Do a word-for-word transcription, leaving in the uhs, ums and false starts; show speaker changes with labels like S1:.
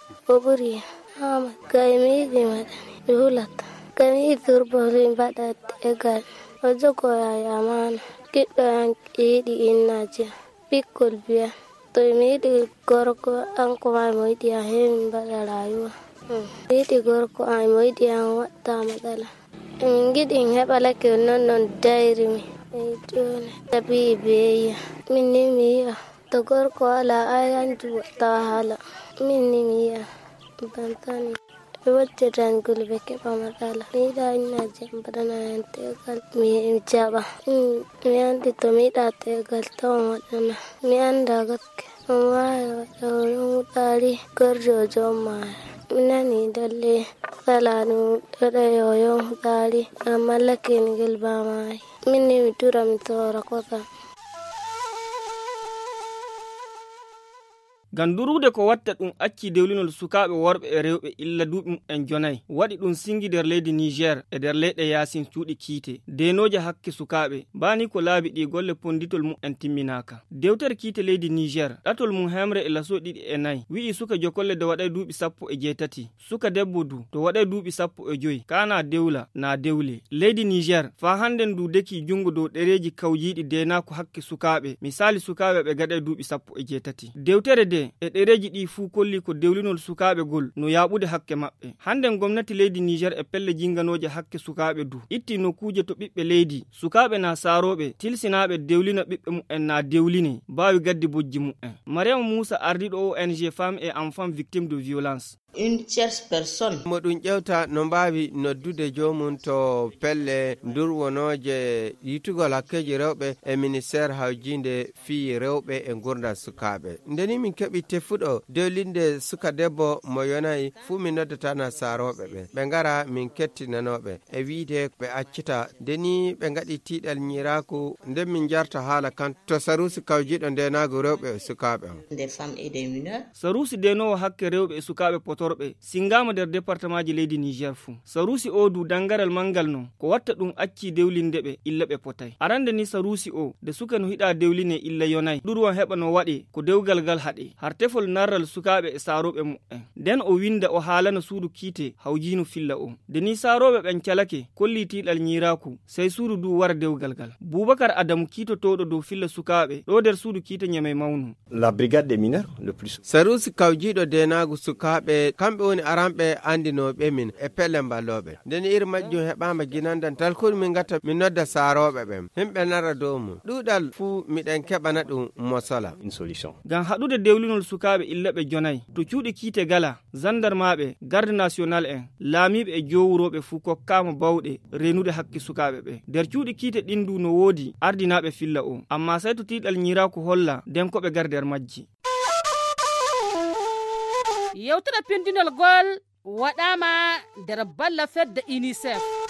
S1: Oburi ama kaimi di madani hulata kami turbo limbadat egal ojo ko ya mana kidan idi innaje pikul biya to mi di gorko an ko mai mo di hen bada rayuwa idi gorko ai mo di an wata madala min gidin heba lake non non dairi mi idone tabi beya min ni miya to gorko ala ayanju ta hala min ni miya bantani wacce dangul beke pamatala mi da ina jambana yantegal mi jaba mi andi to mi da tegal to wadana mi anda gakke amma yawon tari garjo joma minani dalle salanu da yoyon tari amma lakin gilba mai minni mi tura mi tora kota.
S2: gandurude ko watta ɗum acci dewlinol sukaɓe worɓe e rewɓe illa duuɓi en jonayi waɗi ɗum singi nder leydi Niger e nder leyɗe yasin cuuɗi kiite denoje hakke sukaɓe bani ko laabi ɗi golle ponditol mum en timminaka dewtere kiite leydi Niger ɗatol mum hemre e laso ɗiɗi e nayyi wi'i suka jokolle de waɗay duuɓi sappo e jeetati suka debbo du to waɗay duuɓi sappo e joyi kana dewla na dewle leydi Niger fa handen du deki jungo dow ɗereji kawjiɗi dena ko hakke sukaɓe misali sukaɓe ɓe gaɗay duuɓi sappo e jeetati dewtere de e ɗereji ɗi fuu kolli ko dewlinol sukaɓe gol no yaɓude hakke maɓɓe handen gomnati leydi Niger e pelle jinganoje hakke sukaɓe du itti nokkuje to ɓiɓɓe leydi sukaɓe na saroɓe tilsinaɓe dewlina ɓiɓɓe mu'en na dewline bawi gaddi bojji mu'en Mariam Moussa ardiɗo O N G Femmes et Enfants Victimes de Violence.
S3: Une tierce personne
S4: moɗum ƴewta no mbawi noddude jomum to pelle durwonoje yitugol hakkeji rewɓe e ministére hawjinde fii rewɓe e gurdal sukaɓe ndeni min keɓi tefuɗo dewlinde suka debbo mo yonayi fuu min noddata na saroɓe ɓe ɓe gara min kettinanoɓe e wiide ɓe accita ndeni ɓe gaɗi tiiɗal ñiraku nden min jarta haala kan to sarusi kawjiɗo ndenago rewɓe e sukaɓe on
S3: des femmes et des mineurs
S2: sarusi denowo hakke rewɓe e sukaɓe poto torɓe singama nder département ji leydi Niger fu sarusi o du dangaral mangal non ko watta ɗum acci dewlinde ɓe illa ɓe potay arande ni sarusi o de suka no hiɗa dewline illa yonay ɗurwon heɓa no waɗe ko dewgal gal haɗe har tefol narral sukaɓe e saroɓe mu'en nden o winda o haalana suudu kiite hawjinu filla o de ni saroɓe ɓen calake kolli tiɗal ñiraku sey suudu du wara dewgal gal Boubacar Adamu kiitotoɗo dow filla sukaɓe ɗo nder suudu kiite ñame mawnu
S5: la brigade des mineurs le plus
S4: sarusi kawjiɗo denagu sukaɓe kamɓe woni aranɓe andinoɓe min e pelle mballoɓe nden iri majjum heɓama guinandan talkol min gatta min nodda saroɓe ɓen himɓe nara dow mum ɗuɗal fuu miɗen keɓana ɗum mosola
S5: une solution
S2: ngam haɗude dewlinol sukaɓe illa ɓe jonayi to cuuɗi kiite gala gendarmeɓe garde national en laamiɓe e jowuroɓe fuu kokkama bawɗe renude hakke sukaɓe ɓe nder cuuɗi kiite ɗindu no woodi ardinaɓe filla o amma say to tiɗal ñiraku holla nden koɓe gar nder majji.
S6: yewtere pindinol gol waɗama nder balla fedde UNICEF